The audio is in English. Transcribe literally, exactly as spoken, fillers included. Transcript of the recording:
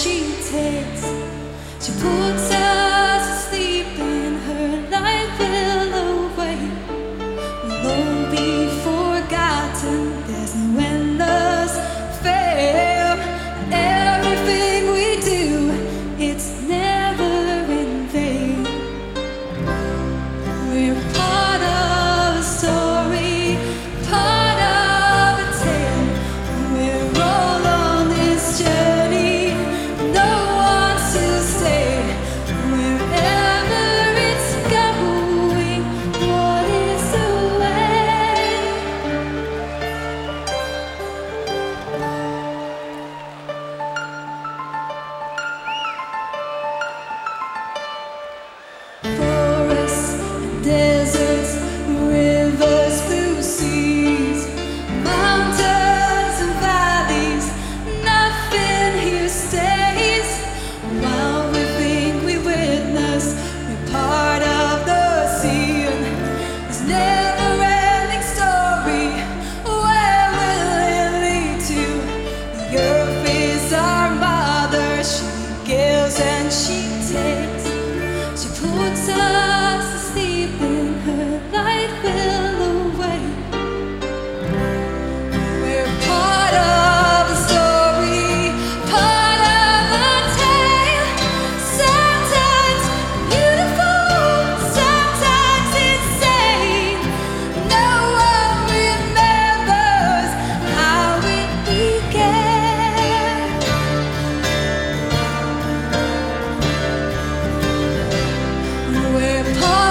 she takes. She puts us to sleep and her light will awake. We'll all be forgotten. There's no endless fame. Everything we do, it's never in vain. We're part of a story, part of a tale. We're all on this journey. No one's to stay. Wherever it's going, what is the way? Forests and deserts, rivers, blue seas, mountains and valleys, nothing here stays. While we think we witness, we're part of the scene. This never-ending story, where will it lead to? The earth is our mother, she gives and she takes. She puts us to sleep and her light will awake. We're part of the story, part of the tale. Sometimes beautiful, sometimes insane. No one remembers how it began. We're part